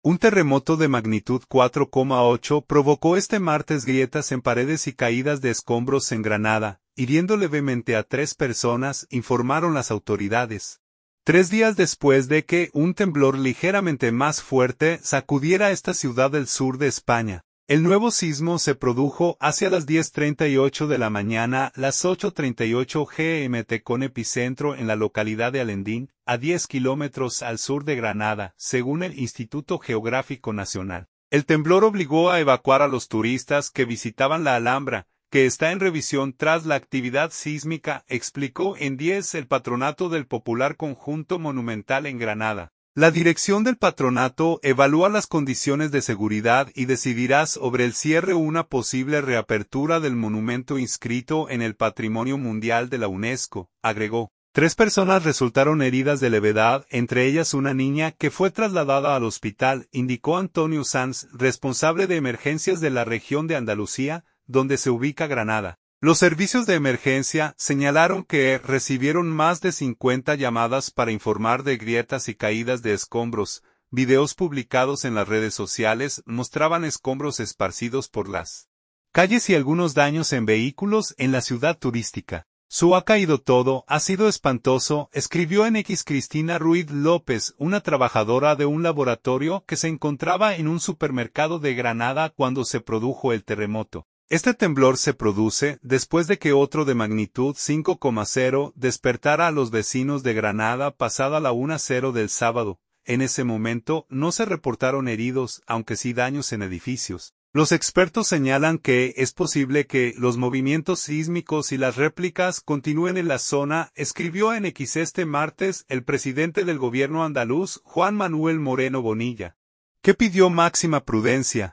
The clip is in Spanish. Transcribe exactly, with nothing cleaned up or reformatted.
Un terremoto de magnitud cuatro coma ocho provocó este martes grietas en paredes y caídas de escombros en Granada, hiriendo levemente a tres personas, informaron las autoridades. Tres días después de que un temblor ligeramente más fuerte sacudiera esta ciudad del sur de España. El nuevo sismo se produjo hacia las diez treinta y ocho de la mañana, las ocho treinta y ocho G M T con epicentro en la localidad de Alendín, a diez kilómetros al sur de Granada, según el Instituto Geográfico Nacional. El temblor obligó a evacuar a los turistas que visitaban la Alhambra, que está en revisión tras la actividad sísmica, explicó en diez el patronato del popular conjunto monumental en Granada. La dirección del patronato evalúa las condiciones de seguridad y decidirá sobre el cierre o una posible reapertura del monumento inscrito en el Patrimonio Mundial de la UNESCO, agregó. Tres personas resultaron heridas de levedad, entre ellas una niña que fue trasladada al hospital, indicó Antonio Sanz, responsable de emergencias de la región de Andalucía, donde se ubica Granada. Los servicios de emergencia señalaron que recibieron más de cincuenta llamadas para informar de grietas y caídas de escombros. Videos publicados en las redes sociales mostraban escombros esparcidos por las calles y algunos daños en vehículos en la ciudad turística. Su ha caído todo, ha sido espantoso, escribió en X Cristina Ruiz López, una trabajadora de un laboratorio que se encontraba en un supermercado de Granada cuando se produjo el terremoto. Este temblor se produce después de que otro de magnitud cinco coma cero despertara a los vecinos de Granada pasada la una cero del sábado. En ese momento no se reportaron heridos, aunque sí daños en edificios. Los expertos señalan que es posible que los movimientos sísmicos y las réplicas continúen en la zona, escribió en X este martes el presidente del gobierno andaluz, Juan Manuel Moreno Bonilla, que pidió máxima prudencia.